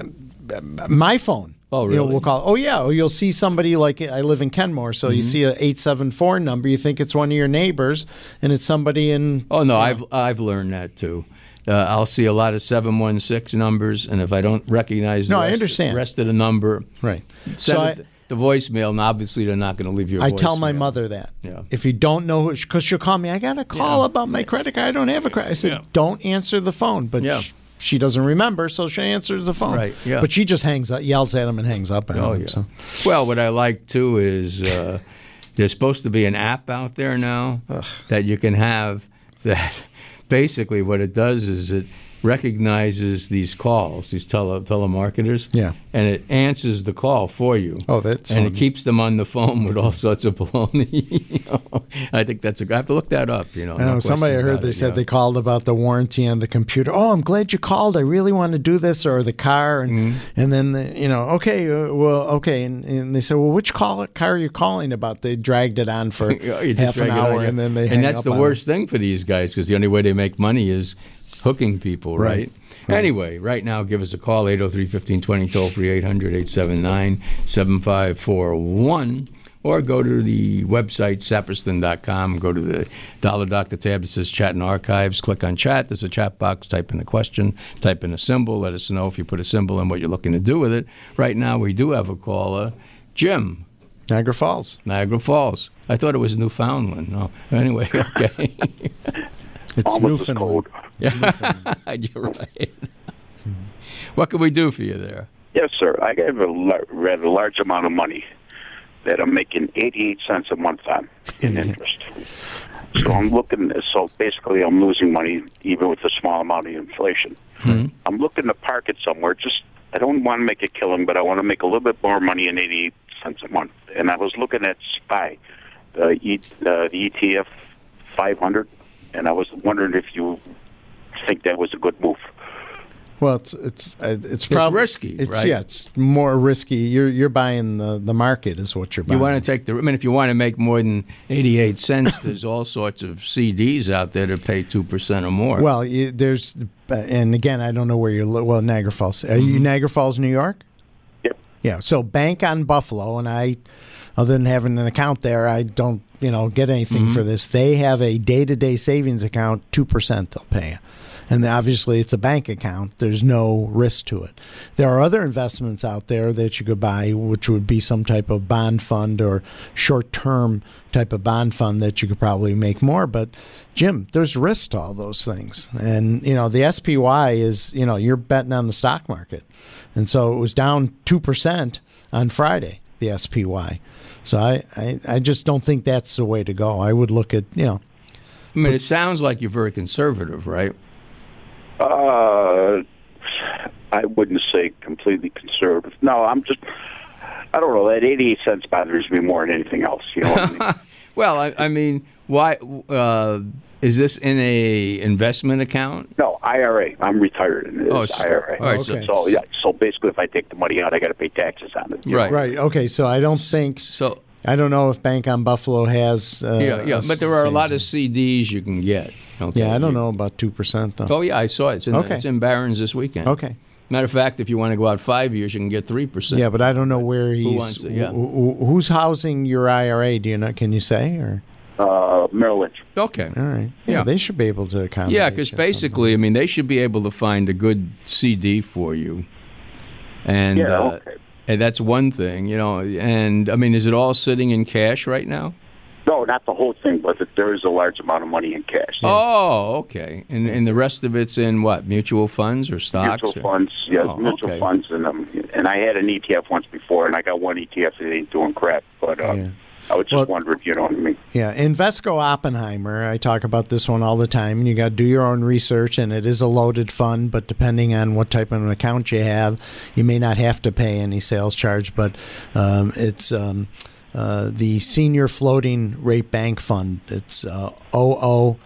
uh, my phone. Oh, You know, really? we'll call. Oh, yeah. Or you'll see somebody like I live in Kenmore, so Mm-hmm. you see a eight seven four number. You think it's one of your neighbors, and it's somebody in. Oh, no, I've, I've learned that, too. Uh, I'll see a lot of seven one six numbers, and if I don't recognize No, the I rest, understand. the rest of the number, Right. send So it the voicemail, and obviously they're not going to leave your I voicemail. tell my mother that. Yeah. If you don't know, because she'll call me, I got a call Yeah. about my credit card. I don't have a credit. I said, Yeah. don't answer the phone. But Yeah. sh- she doesn't remember, so she answers the phone. Right, yeah. But she just hangs up, yells at him, and hangs up at Oh, him. yeah. So. Well, what I like, too, is uh, there's supposed to be an app out there now that you can have that basically what it does is it recognizes these calls, these tele- telemarketers, Yeah. and it answers the call for you. Oh, that's and fun. it keeps them on the phone with all sorts of baloney. You know? I think that's a. I have to look that up. You know, I know no somebody I question heard about they it, said yeah. they called about the warranty on the computer. Oh, I'm glad you called. I really want to do this, or the car, and Mm-hmm. and then the, you know, okay, uh, well, okay, and, and they said, well, which call car are you calling about? They dragged it on for Yeah, you just half an drag it on, hour, yeah. and then they and hang that's up the on worst them. thing for these guys because the only way they make money is hooking people, right? Right. Anyway, right now, give us a call, eight oh three, one five two zero, toll free, eight hundred, eight seven nine, seven five four one, or go to the website, saperston dot com, go to the Dollar Doctor tab that says Chat and Archives, click on Chat, there's a chat box, type in a question, type in a symbol, let us know if you put a symbol and what you're looking to do with it. Right now, we do have a caller, Jim, Niagara Falls. Niagara Falls. I thought it was Newfoundland. No. Anyway, okay. It's Almost as Newfoundland. cold. You're right. What can we do for you there? Yes, sir. I have a lar- rather large amount of money that I'm making eighty-eight cents a month on in interest. So I'm looking. So basically, I'm losing money even with a small amount of inflation. Mm-hmm. I'm looking to park it somewhere. Just I don't want to make a killing, but I want to make a little bit more money in eighty-eight cents a month. And I was looking at S P Y, the, e, uh, the E T F five hundred, and I was wondering if you think that was a good move. Well, it's it's uh, it's It's probably risky, It's right? yeah, it's more risky. You're you're buying the, the market is what you're buying. You want to take the. I mean, if you want to make more than eighty-eight cents, there's all sorts of C Ds out there that pay two percent or more. Well, you, there's uh, and again, I don't know where you're. Li- well, Niagara Falls. Are you Niagara Falls, New York? Yep. Yeah. So Bank on Buffalo, and I, other than having an account there, I don't you know get anything for this. They have a day-to-day savings account, two percent they'll pay you. And obviously, it's a bank account. There's no risk to it. There are other investments out there that you could buy, which would be some type of bond fund or short-term type of bond fund that you could probably make more. But, Jim, there's risk to all those things. And, you know, the S P Y is, you know, you're betting on the stock market. And so it was down two percent on Friday, the S P Y. So I, I, I just don't think that's the way to go. I would look at, you know. I mean, it sounds like you're very conservative, right? Uh, I wouldn't say completely conservative. No, I'm just, I don't know, that eighty-eight cents bothers me more than anything else. You know what I mean? Well, I, I mean, why uh, is this in a investment account? No, I R A. I'm retired in Oh, it's so- I R A. all right, so- so, yeah, so basically if I take the money out, I got to pay taxes on it. Right. Right. Okay. So I don't think So I don't know if Bank on Buffalo has. Uh, yeah, yeah, a but there are a lot of savings. C Ds you can get. Okay? Yeah, I don't You- know about two percent though. Oh yeah, I saw it. It's in, Okay. it's in Barron's this weekend. Okay. Matter of fact, if you want to go out five years, you can get three percent. Yeah, but I don't know where he's. wants it, yeah. wh- wh- who's housing your I R A? Do you know? Can you say or? Uh, Merrill Lynch. Okay. All right. Yeah, Yeah. they should be able to accommodate. Yeah, because you basically, I mean, they should be able to find a good C D for you, and Yeah, uh, okay. and that's one thing, you know. And I mean, is it all sitting in cash right now? No, not the whole thing, but there is a large amount of money in cash. Oh, okay. And and the rest of it's in what? Mutual funds or stocks? Mutual or- funds, yes, Oh, mutual okay. funds, and um, and I had an E T F once before, and I got one E T F that ain't doing crap. But uh, Yeah. I was just Well- wondering, you know what I mean? Yeah, Invesco Oppenheimer, I talk about this one all the time, and you got to do your own research, and it is a loaded fund, but depending on what type of an account you have, you may not have to pay any sales charge, but um, it's um, uh, the Senior Floating Rate Bank Fund. It's uh, O O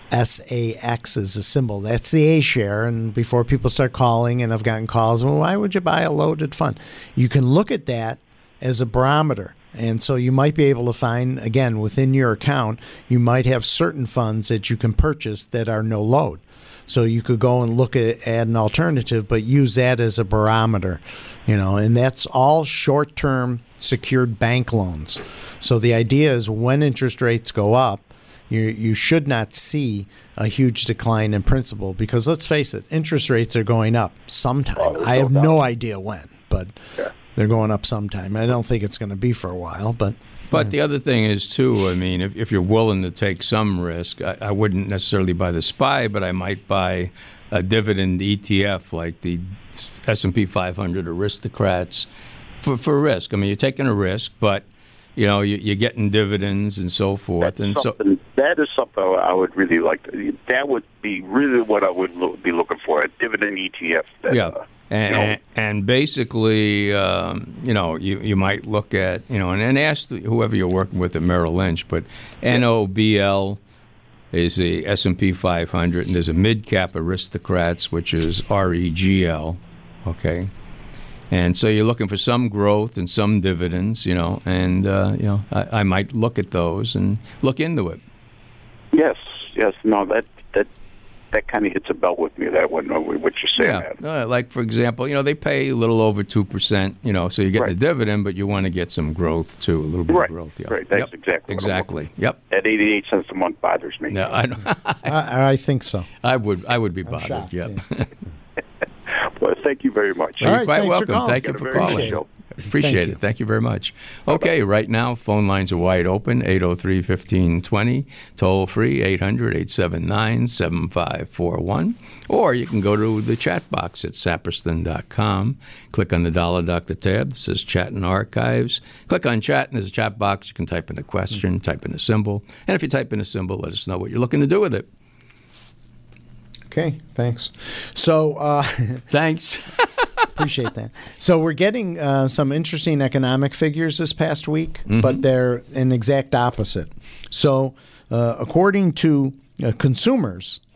S A X is a symbol. That's the A share, and before people start calling, and I've gotten calls, well, why would you buy a loaded fund? You can look at that as a barometer. And so you might be able to find, again, within your account, you might have certain funds that you can purchase that are no load. So you could go and look at, at an alternative, but use that as a barometer, you know, and that's all short-term secured bank loans. So the idea is when interest rates go up, you you should not see a huge decline in principal because let's face it, interest rates are going up sometime. Oh, I have no no doubt. idea when, but Yeah. they're going up sometime. I don't think it's going to be for a while, but But the other thing is, too, I mean, if, if you're willing to take some risk, I, I wouldn't necessarily buy the S P Y, but I might buy a dividend E T F like the S and P five hundred Aristocrats for, for risk. I mean, you're taking a risk, but, you know, you, you're getting dividends and so forth. That's and so, something, that is something I would really like. To, that would be really what I would lo- be looking for, a dividend E T F. That, yeah. uh, And, you know, and, and basically, um, you know, you, you might look at, you know, and, and ask whoever you're working with at Merrill Lynch, but N O B L is the S and P five hundred, and there's a mid-cap Aristocrats, which is R E G L, okay? And so you're looking for some growth and some dividends, you know, and, uh, you know, I, I might look at those and look into it. yes, yes. No, that that that kind of hits a bell with me. That one, uh, what you're saying. Yeah, That. uh, like for example, you know they pay a little over two percent. You know, so you get Right. the dividend, but you want to get some growth too, a little bit Right, of growth. Yeah. right, that's Yep. exactly what I'm exactly. Yep. That eighty-eight cents a month bothers me. No, I, don't- I, I think so. I would, I would be bothered. shocked, Yep. Well, thank you very much. All You're right, quite thanks for welcome. calling. Thank you Got a for very calling. good show. Appreciate Thank it. you. Thank you very much. Okay, right now, phone lines are wide open, eight oh three, fifteen twenty, toll free, eight hundred, eight seven nine, seven five four one. Or you can go to the chat box at saperston dot com, click on the Dollar Doctor tab that says Chat and Archives. Click on Chat, and there's a chat box. You can type in a question, type in a symbol. And if you type in a symbol, let us know what you're looking to do with it. Okay, thanks. So uh, Thanks. appreciate that. So we're getting uh, some interesting economic figures this past week, but they're an exact opposite. So uh, according to uh, consumers,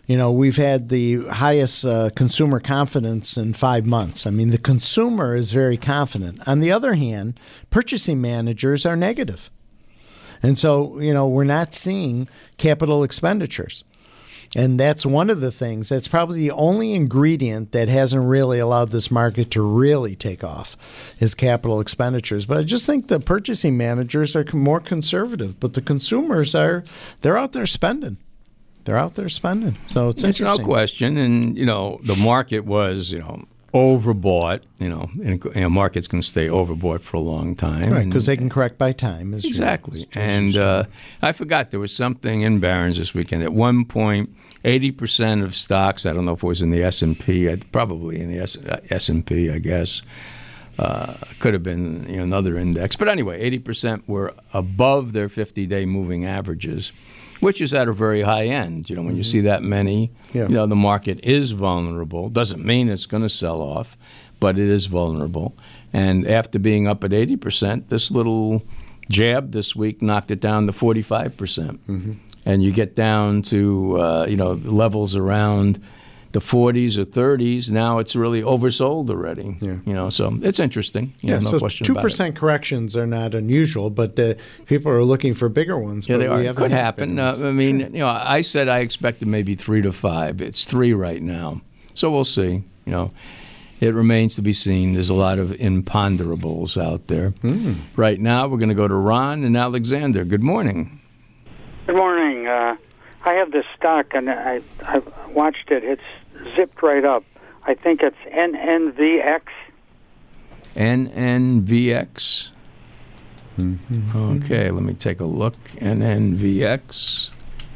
You know, we've had the highest uh, consumer confidence in five months. I mean, the consumer is very confident. On the other hand, purchasing managers are negative. And so, you know, we're not seeing capital expenditures. And that's one of the things, that's probably the only ingredient that hasn't really allowed this market to really take off is capital expenditures. But I just think the purchasing managers are more conservative, but the consumers are, they're out there spending. They're out there spending. So it's There's interesting. no question. And, you know, the market was, you know, overbought. You know, and, you know markets can stay overbought for a long time. Right, because they can correct by time. As Exactly. You, and uh, I forgot there was something in Barron's this weekend. At one point, eighty percent of stocks, I don't know if it was in the S and P, probably in the S- S and P, I guess. Uh, could have been you know, another index. But anyway, eighty percent were above their fifty-day moving averages, which is at a very high end. You know, when mm-hmm. you see that many, yeah. you know, the market is vulnerable. Doesn't mean it's going to sell off, but it is vulnerable. And after being up at eighty percent, this little jab this week knocked it down to forty-five percent. Mm-hmm. And you get down to, uh, you know, levels around the forties or thirties. Now it's really oversold already. Yeah. You know, so it's interesting. You yeah, know, no so question two about percent it. corrections are not unusual, but uh, people are looking for bigger ones. Yeah, but they are. we It haven't could had happen. bigger Uh, ones. I mean, Sure. you know, I said I expected maybe three to five. It's three right now. So we'll see. You know, it remains to be seen. There's a lot of imponderables out there. Mm. Right now, we're going to go to Ron and Alexander. Good morning. Good morning. Uh, I have this stock, and I I watched it. It's zipped right up. I think it's N N V X. N N V X. Mm-hmm. Okay, let me take a look. N N V X.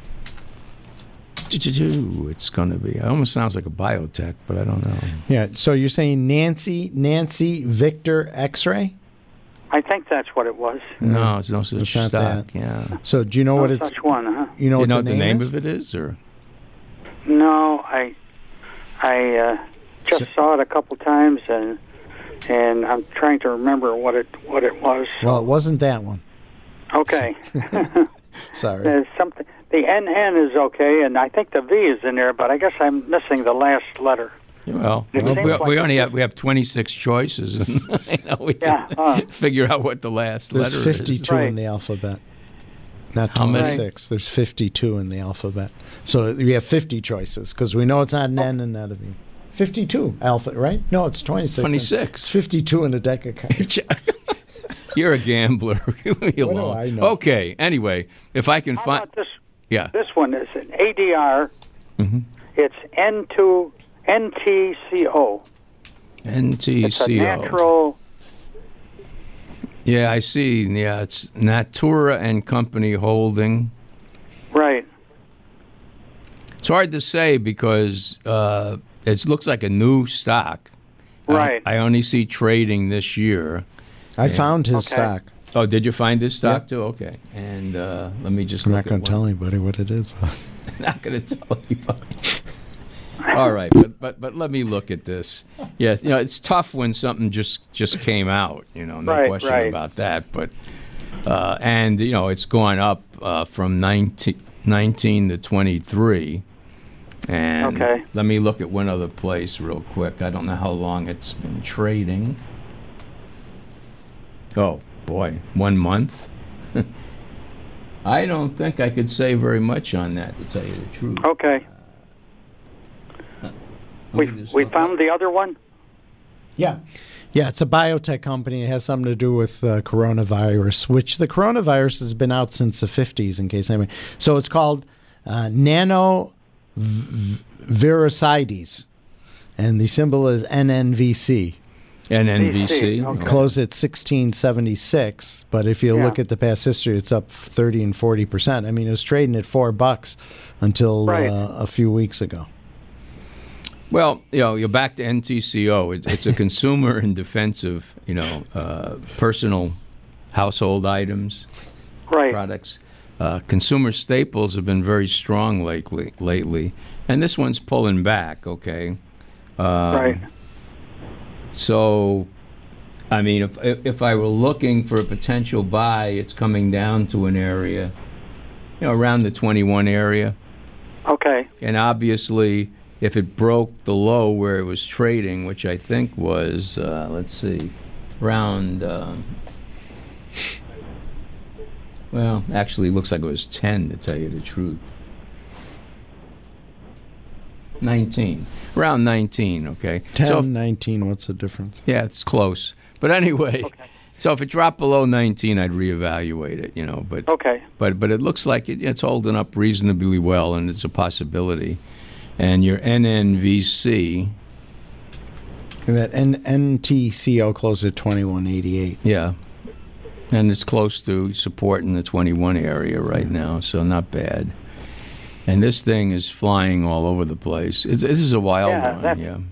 It's going to be. It almost sounds like a biotech, but I don't know. Yeah, so you're saying Nancy, Nancy Victor X-ray? I think that's what it was. No, it's no such It's not stock. that. Yeah. So do you know No what it's? such one, huh? You know Do you what know the what the name, name is? of it is, or? No, I I uh, just So- saw it a couple times, and and I'm trying to remember what it what it was. Well, it wasn't that one. Okay. Sorry. There's something. The N N is okay, and I think the V is in there, but I guess I'm missing the last letter. Well, It we, seems we like only it have we have twenty-six choices. And, you know, we Yeah, can uh, figure out what the last There's letter fifty-two is. Right. in the alphabet. Not How many? twenty-six. There's fifty-two in the alphabet. So you have fifty choices because we know it's not an N and not a V. fifty-two alpha, right? No, it's twenty-six. twenty-six. It's fifty-two in a deck of cards. You're a gambler. Leave me What do alone. I know? Okay. Anyway, if I can How find, about this? yeah, This one is an A D R. Mhm. It's N two N T C O. N T It's a C O. natural. Yeah, I see. Yeah, it's Natura and Company Holding. Right. It's hard to say because uh, it looks like a new stock. I- Right. I, only see trading this year. I found his Okay. stock. Oh, did you find this stock Yep. too? Okay. And uh, let me just I'm look not going at to tell one. anybody what it is. Not going to tell you. All right, but, but but let me look at this. Yeah, you know, it's tough when something just just came out. You know, no Right, question right. about that. But uh, and you know, it's gone up uh, from nineteen, nineteen to twenty-three. And Okay. let me look at one other place real quick. I don't know how long it's been trading. Oh boy, one month. I don't think I could say very much on that, to tell you the truth. Okay. Let We me just we look found up. the other one. Yeah. Yeah, it's a biotech company. It has something to do with uh, coronavirus, which the coronavirus has been out since the fifties, in case anybody. So it's called uh, nanovirusides, and the symbol is N N V C. N N V C. Okay. Closed at sixteen seventy-six, but if you Yeah. look at the past history, it's up thirty and forty percent. I mean, it was trading at four bucks until Right. uh, a few weeks ago. Well, you know, you're back to N T C O. It, it's a consumer and defensive, you know, uh, personal household items, Right. products. Uh, consumer staples have been very strong lately, lately, and this one's pulling back. Okay, um, Right. So, I mean, if if I were looking for a potential buy, it's coming down to an area, you know, around the twenty-one area. Okay. Okay. And obviously, if it broke the low where it was trading, which I think was, uh, let's see, around, um, well, actually, it looks like it was ten, to tell you the truth. nineteen. Around nineteen, okay? ten, so if, nineteen, what's the difference? Yeah, it's close. But anyway, Okay. so if it dropped below nineteen, I'd reevaluate it, you know. But Okay. but but it looks like it, it's holding up reasonably well, and it's a possibility. And your N N V C, And that N- NTCO closed at twenty-one eighty-eight. yeah, and it's close to support in the twenty-one area right now, so not bad. And this thing is flying all over the place. It's, this is a wild Yeah, one, that- yeah.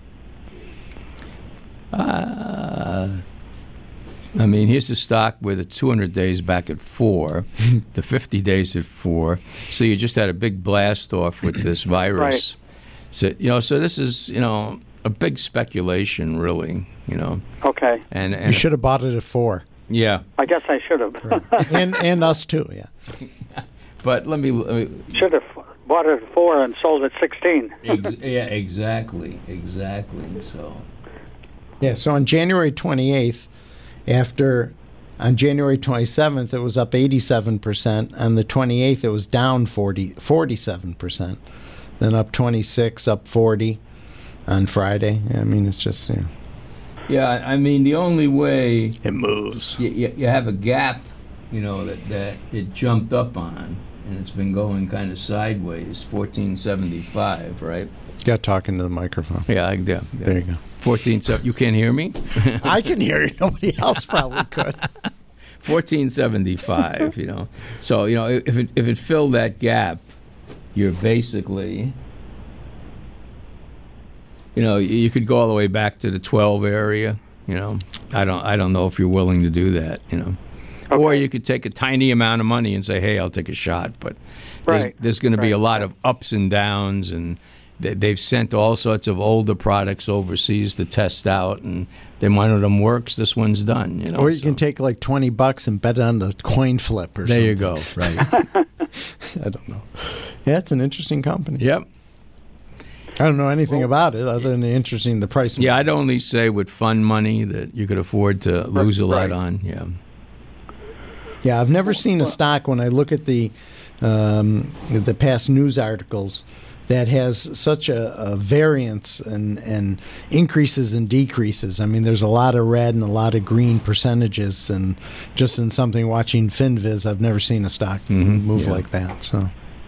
Uh, I mean, here's the stock with the two hundred days back at four, the fifty days at four. So you just had a big blast off with this virus. Right. So you know, so this is you know a big speculation, really. You know, Okay. and and You should have bought it at four. yeah, I guess I should have. and and us too, yeah. but let me. Let me Should have bought it at four and sold at sixteen. ex- yeah, exactly, exactly. So Yeah, so on January twenty-eighth, after on January twenty-seventh, it was up eighty-seven percent. On the twenty-eighth, it was down forty, forty-seven percent. Then up twenty-six, up forty on Friday. I mean, it's just, you know, yeah, I mean, the only way it moves. you, you, you have a gap, you know, that, that it jumped up on, and it's been going kind of sideways, fourteen seventy-five, right? Got talking to the microphone. Yeah, I, yeah, yeah. There you go. fourteen seventy. You can't hear me? I can hear you. Nobody else probably could. fourteen seventy-five, you know. So, you know, if it if it filled that gap, you're basically, you know, you could go all the way back to the twelve area, you know. I don't I don't know if you're willing to do that, you know. Or you could take a tiny amount of money and say, "Hey, I'll take a shot." But there's, Right. there's going to be a Right. lot of ups and downs, and they, they've sent all sorts of older products overseas to test out, and then one of them works, this one's done. You know, Or you so. can take like twenty bucks and bet on the coin flip or There something. you go. Right. I don't know. Yeah, it's an interesting company. Yep. I don't know anything about it other than the interesting the price. Yeah, I'd only say with fund money that you could afford to lose a lot Right. on. Yeah. Yeah, I've never seen a stock when I look at the um, the past news articles that has such a, a variance and, and increases and decreases. I mean, there's a lot of red and a lot of green percentages, and just in something watching FinViz, I've never seen a stock Mhm, move yeah. like that. So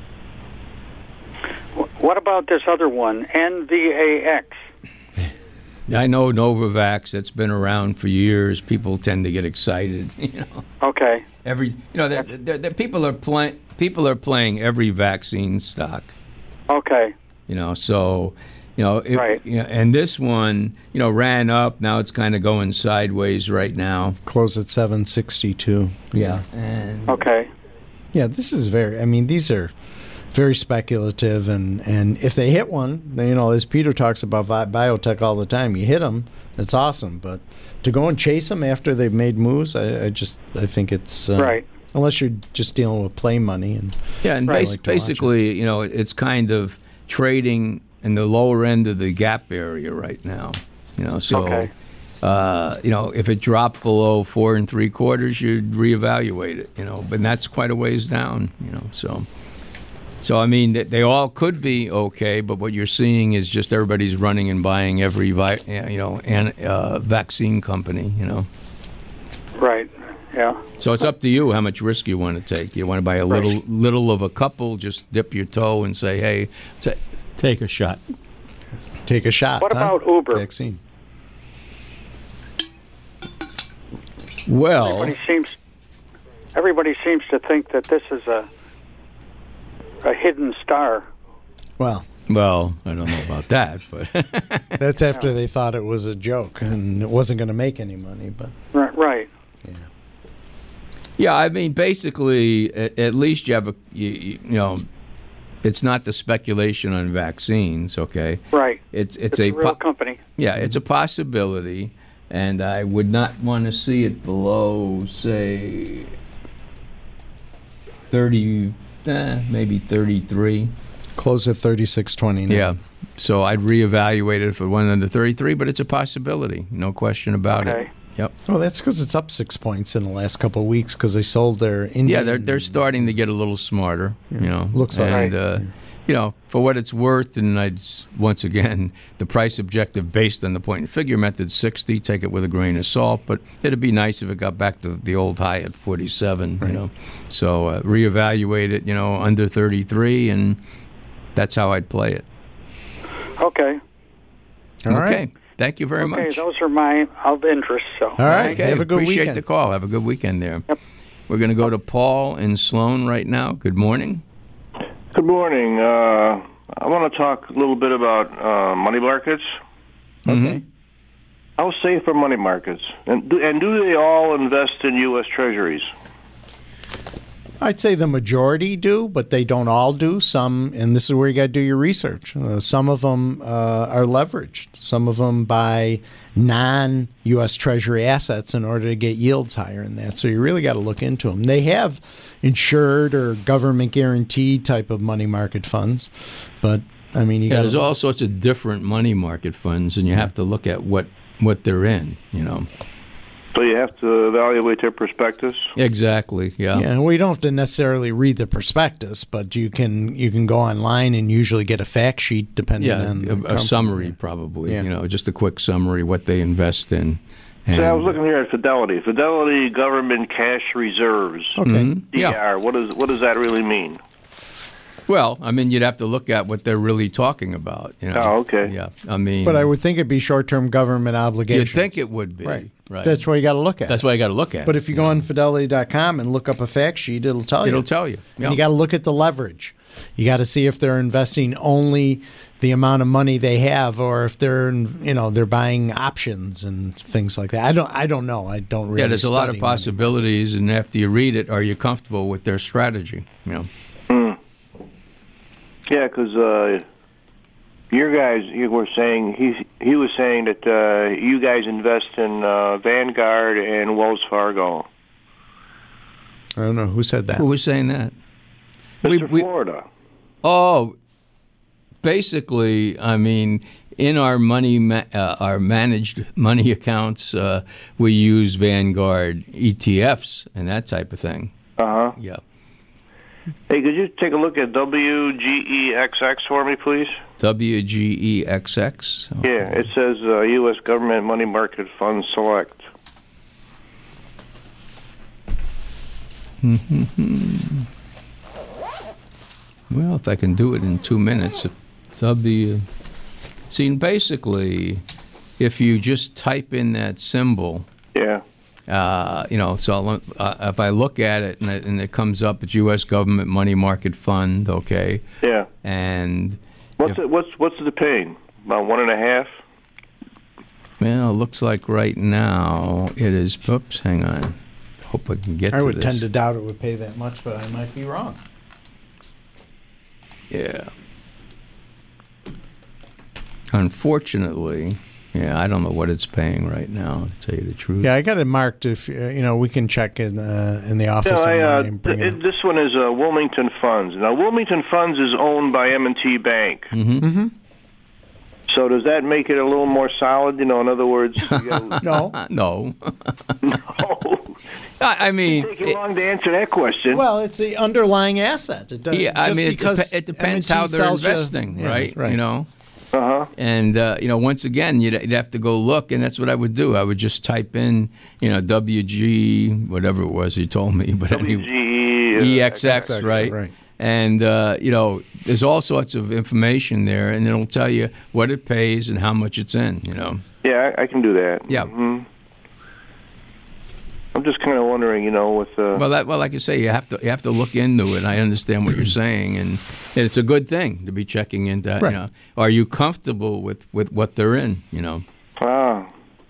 Wh- What about this other one, N V A X? I know Novavax. It's been around for years. People tend to get excited. You know, Okay. every you know, they're, they're, they're, people are playing. People are playing every vaccine stock. Okay. You know, so you know, it, Right. you know, and this one, you know, ran up. Now it's kind of going sideways right now. close at seven sixty-two. Yeah. And Okay. Yeah, this is very, I mean, these are very speculative, and, and if they hit one, then, you know, as Peter talks about bi- biotech all the time, you hit them, it's awesome. But to go and chase them after they've made moves, I, I just, I think it's, uh, Right. unless you're just dealing with play money. And yeah, and Right. bas- I like to watch basically, you know, it's kind of trading in the lower end of the gap area right now. You know, so. Okay. Uh, you know, if it dropped below four and three quarters, you'd reevaluate it. You know, but that's quite a ways down. You know, so, so I mean, they, they all could be okay, but what you're seeing is just everybody's running and buying every, vi- you know, an, uh, vaccine company. You know, Right. Yeah. so it's up to you how much risk you want to take. You want to buy a Right. little, little of a couple, just dip your toe and say, hey, ta take a shot. take a shot. What huh? about Uber? Vaccine. Well, Everybody seems everybody seems to think that this is a a hidden star. Well, well, I don't know about that, but that's after they thought it was a joke and it wasn't going to make any money. But Right. Right. yeah, I mean, basically, at, at least you have a, you, you you know, it's not the speculation on vaccines, okay? Right. It's It's it's, a a real po- company. yeah, it's a possibility, and I would not want to see it below, say, thirty, eh, maybe thirty-three. Close at thirty-six twenty now. Yeah. So I'd reevaluate it if it went under thirty-three, but it's a possibility. No question about Okay. it. Yep. Well, that's because it's up six points in the last couple of weeks because they sold their Indian. Yeah, they're they're starting to get a little smarter, you know. Looks like and, it. uh, you know, for what it's worth, and I'd s- once again the price objective based on the point and figure method sixty. Take it with a grain of salt, but it'd be nice if it got back to the old high at forty-seven. You know, so uh, reevaluate it. You know, under thirty-three, and that's how I'd play it. Okay. All okay. right. Thank you very Okay, much. those are my of interest. So. All right. Okay, Have a good appreciate weekend. the call. Have a good weekend there. Yep. We're going to go to Paul in Sloan right now. Good morning. Good morning. Uh, I want to talk a little bit about uh, money markets. Okay. How safe are money markets? And do, and do they all invest in U S Treasuries? I'd say the majority do, but they don't all do. Some, and this is where you got to do your research. Uh, some of them uh, are leveraged. Some of them buy non-U S Treasury assets in order to get yields higher in that. So you really got to look into them. They have insured or government guaranteed type of money market funds, but I mean, you Yeah, got there's all sorts of different money market funds, and you have to look at what, what they're in, you know. So you have to evaluate their prospectus? Exactly, yeah. Yeah, well, you don't have to necessarily read the prospectus, but you can you can go online and usually get a fact sheet depending Yeah, on the a, a company. summary probably, Yeah. you know, just a quick summary, what they invest in. And, So I was looking here at Fidelity. Fidelity Government Cash Reserves. Okay. Mhm, D yeah. R. What, is, what does that really mean? Well, I mean, you'd have to look at what they're really talking about, you know. Oh, okay. Yeah, I mean. But I would think it'd be short-term government You'd obligations. think it would be. Right. Right. That's why you got to look at That's it. why you got to look at But it. if you go on fidelity dot com and look up a fact sheet, it'll tell you. It'll tell you. Yeah. And you got to look at the leverage. You got to see if they're investing only the amount of money they have, or if they're, you know, they're buying options and things like that. I don't, I don't know. I don't really. Yeah, there's a lot of study money. possibilities, and after you read it, are you comfortable with their strategy? You know. Yeah, because uh, your guys, you were saying he he was saying that uh, you guys invest in uh, Vanguard and Wells Fargo. I don't know who said that. Who was saying that? Mister Florida. Oh, basically, I mean, in our money, ma- uh, our managed money accounts, uh, we use Vanguard E T Fs and that type of thing. Uh huh. Yeah. Hey, could you take a look at W G E X X for me, please? W G E X X. Yeah, it says uh, U S Government Money Market Fund Select. Well, if I can do it in two minutes, W. See, basically, if you just type in that symbol, Yeah. uh, you know, so uh, if I look at it and it, and it comes up, it's U S Government Money Market Fund, okay, Yeah. and What's if- it? What's what's the paying? About one and a half. well, it looks like right now it is. Oops, hang on. Hope I can get I to would this. tend to doubt it would pay that much, but I might be wrong. Yeah. Unfortunately, yeah, I don't know what it's paying right now, to tell you the truth. Yeah, I got it marked. If uh, you know, we can check in uh, in the office No, on I, uh, Monday and bring it th- up. this one is uh, Wilmington Funds. Now, Wilmington Funds is owned by M and T Bank. Mm-hmm. Mm-hmm. So does that make it a little more solid? You know, in other words, you gotta, No. No. no. I I mean, Take you it- long to answer that question. Well, it's the underlying asset. It does, yeah, I just mean, it, because dep- it depends M and T how they're sells you- investing, yeah, right? right. You know, Uh huh. and uh, you know, once again, you'd, you'd have to go look, and that's what I would do. I would just type in, you know, W G, whatever it was he told me, but W anyway, G E. uh, E X X, X X, right? right. And, uh, you know, there's all sorts of information there, and it'll tell you what it pays and how much it's in, you know. Yeah, I, I can do that. Yeah. hmm I'm just kind of wondering, you know, with uh, Well, that, well, like I say, you have to you have to look into it. I understand what you're saying, and it's a good thing to be checking into. Right. You know, are you comfortable with, with what they're in? You know. ah,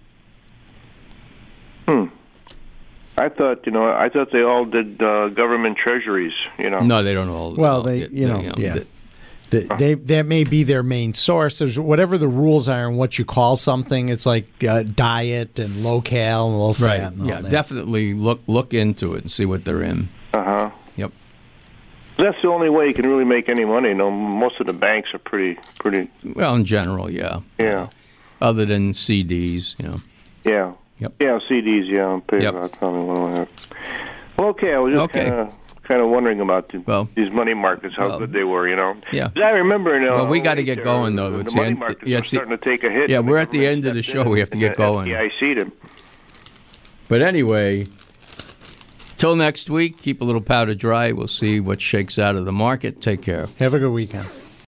hmm. I thought, you know, I thought they all did uh, government treasuries. You know. No, they don't all. Well, all- they, you know, yeah. the- The, they, that may be their main source. There's whatever the rules are and what you call something. It's like uh, diet and low cal and low fat. right. And all Yeah, that. definitely look look into it and see what they're in. Uh huh. Yep. That's the only way you can really make any money. You know, most of the banks are pretty, pretty. Well, in general, yeah. Yeah. Other than C Ds, you know. Yeah. Yep. Yeah, C Ds. Yeah, I'm paying Yep. about probably one and a half. Well, okay, I was just Okay. kind of kind of wondering about the, Well, these money markets, how well, good they were. You know. yeah. 'Cause I remember. You know, Well, we got to uh, get going though. The, It's the money end- markets yeah, are it's the- starting to take a hit. yeah, and the we're at the government end of the stepped show. in We have to and get the going. F D I C'd him. But anyway, till next week, keep a little powder dry. We'll see what shakes out of the market. Take care. Have a good weekend.